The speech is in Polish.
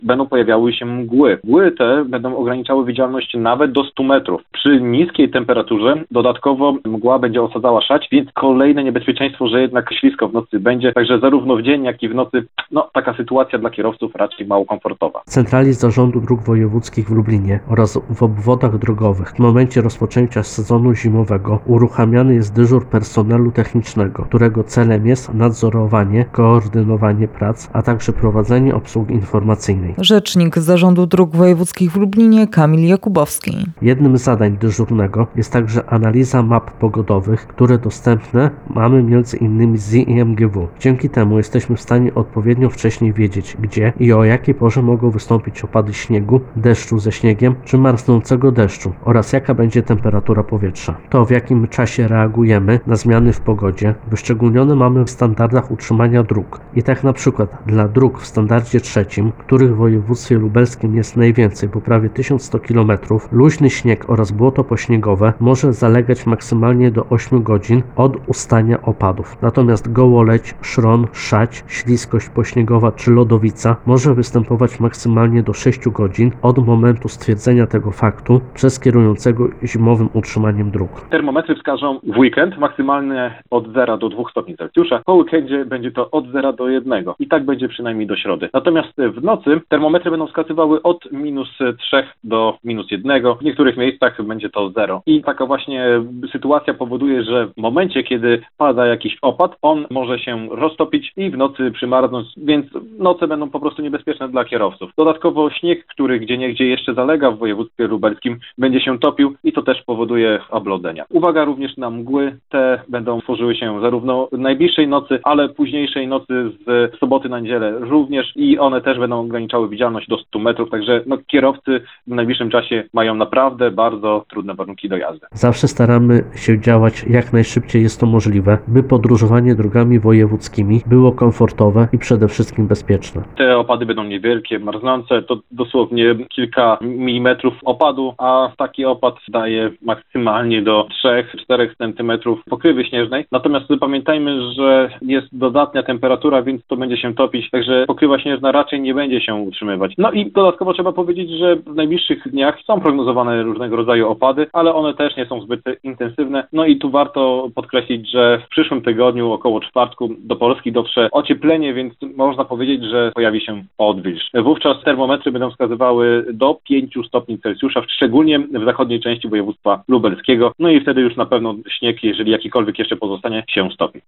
będą pojawiały się mgły. Mgły te będą ograniczały widzialność nawet do 100 metrów. Przy niskiej temperaturze dodatkowo mgła będzie osadzała szać, więc kolejne niebezpieczeństwo, że jednak ślisko w nocy będzie. Także zarówno w dzień, jak i w nocy, taka sytuacja dla kierowców raczej mało komfortowa. W Centrali Zarządu Dróg Wojewódzkich w Lublinie oraz w obwodach drogowych w momencie rozpoczęcia sezonu zimowego uruchamiany jest dyżur personelu technicznego, którego celem jest nadzorowanie, koordynowanie prac, a także prowadzenie obsługi informacyjnej. Rzecznik Zarządu Dróg Wojewódzkich w Lublinie Kamil Jakubowski. Jednym z zadań dyżurnego jest także analiza map pogodowych, które dostępne mamy m.in. z IMGW. Dzięki temu jesteśmy w stanie odpowiednio wcześniej wiedzieć, gdzie i o jakiej porze mogą wystąpić opady śniegu, deszczu ze śniegiem czy marznącego deszczu oraz jaka będzie temperatura powietrza. To, w jakim czasie reagujemy na zmiany w pogodzie, wyszczególnione mamy w standardach utrzymania dróg. I tak na przykład dla dróg w standardzie trzecim, których w województwie lubelskim jest najwięcej, bo prawie 1100 km, luźny śnieg oraz błoto pośniegowe może zalegać maksymalnie do 8 godzin od ustania opadów. Natomiast gołoleć, szron, szać, śliskość pośniegowa czy lodowica może występować maksymalnie do 6 godzin od momentu stwierdzenia tego faktu przez kierującego zimowym utrzymaniem dróg. Termometry wskażą w weekend maksymalnie od 0 do 2 stopni Celsjusza. Po weekendzie będzie to od 0 do 1 i tak będzie przynajmniej do środy. Natomiast w nocy termometry będą wskazywały od -3 do -1. W niektórych miejscach będzie to 0. I taka właśnie sytuacja powoduje, że w momencie, kiedy pada jakiś opad, on może się roztopić i w nocy przymarznąć, więc noce będą po prostu niebezpieczne dla kierowców. Dodatkowo śnieg, który gdzieniegdzie jeszcze zalega w województwie lubelskim, będzie się topił i to też powoduje oblodzenia. Uwaga również na mgły. Te będą tworzyły się zarówno najbliższej nocy, ale późniejszej nocy z soboty na niedzielę również i one też będą ograniczały widzialność do 100 metrów, także kierowcy w najbliższym czasie mają naprawdę bardzo trudne warunki do jazdy. Zawsze staramy się działać jak najszybciej jest to możliwe, by podróżowanie drogami wojewódzkimi było komfortowe i przede wszystkim bezpieczne. Te opady będą niewielkie, marznące, to dosłownie kilka milimetrów opadu, a taki opad daje maksymalnie do 3-4 cm pokrywy śnieżnej. Natomiast pamiętajmy, że jest dodatnia temperatura, więc to będzie się topić, także pokrywa śnieżna raczej nie będzie się utrzymywać. No i dodatkowo trzeba powiedzieć, że w najbliższych dniach są prognozowane różnego rodzaju opady, ale one też nie są zbyt intensywne. No i tu warto podkreślić, że w przyszłym tygodniu, około czwartku, do Polski dotrze ocieplenie, więc można powiedzieć, że pojawi się odwilż. Wówczas termometry będą wskazywały do 5 stopni Celsjusza, szczególnie w zachodniej części województwa lubelskiego. No i wtedy już na pewno śnieg, jeżeli jakikolwiek jeszcze pozostanie, się stopi.